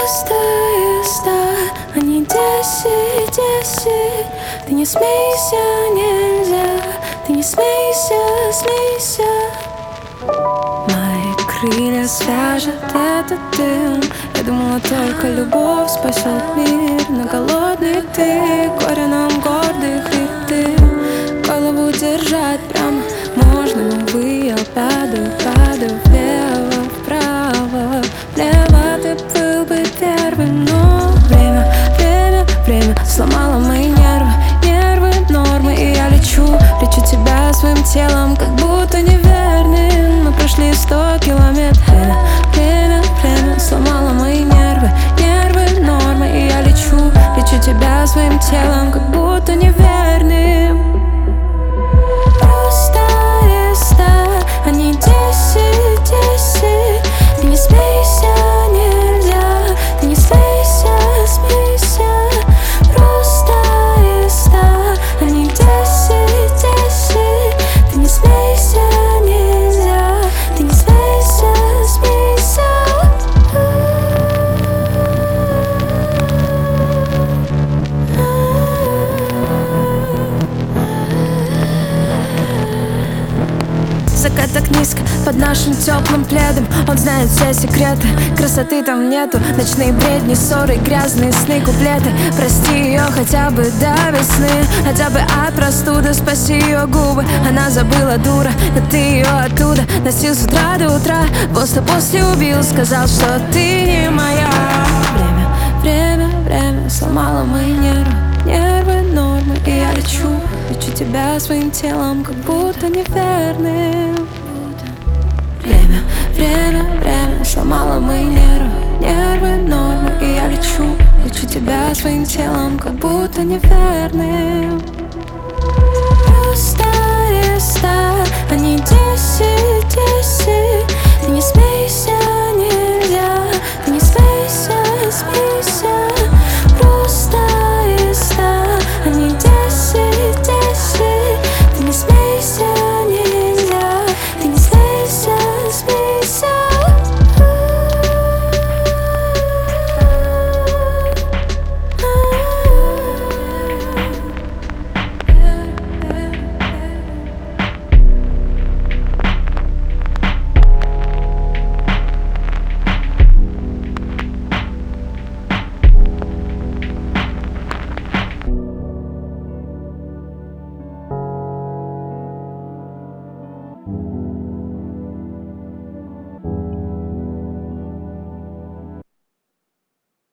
Просто а не 10. Ты не смейся, нельзя. Ты не смейся, смейся. Мои крылья свяжет этот дым. Я думала, только любовь спасет мир. Но голодный ты, горе нам гордых хребты. Голову держать прямо можно, но увы, я падаю влево, вправо, влево. Ты был бы первым, но время сломало мои нервы, нормы. И я лечу тебя своим телом, как будто неверным. Мы прошли 100 километров. Время сломало мои нервы, нормы. И я лечу тебя своим телом, как будто неверным. Просто а не 10. Ты не смейся, нельзя. Ты не смейся, смейся. Просто а не 10. Ты не смейся, нельзя. Ты не смейся, смейся. Закат так низко под нашим теплым пледом. Он знает все секреты, красоты там нету. Ночные бредни, ссоры, грязные сны, куплеты. Прости ее хотя бы до весны, хотя бы от простуды. Спаси ее губы, она забыла, дура. Но ты ее оттуда носил с утра до утра. После убил, сказал, что ты не моя. Время сломало мои нервы, нормы. И я лечу тебя своим телом, как будто неверным. Время сломало мои нервы, нормы. И я лечу тебя своим телом, как будто неверным.